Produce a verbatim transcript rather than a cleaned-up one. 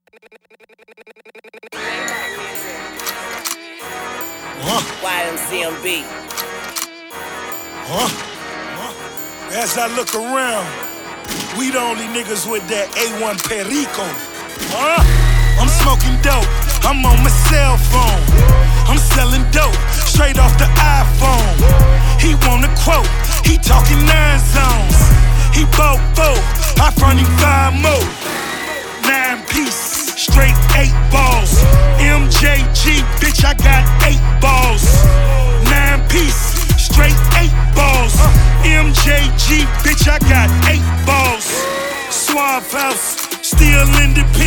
Huh? Y M C M B. Huh? Huh? As I look around, we the only niggas with that A one Perico. Huh? I'm smoking dope, I'm on my cell phone. I'm selling dope, straight off the iPhone. He want a quote, he talking nine zones. He bought four, I front him five more. Nine piece, straight eight balls. M J G, bitch, I got eight balls. Nine piece, straight eight balls. M J G, bitch, I got eight balls. Suave House, still independent.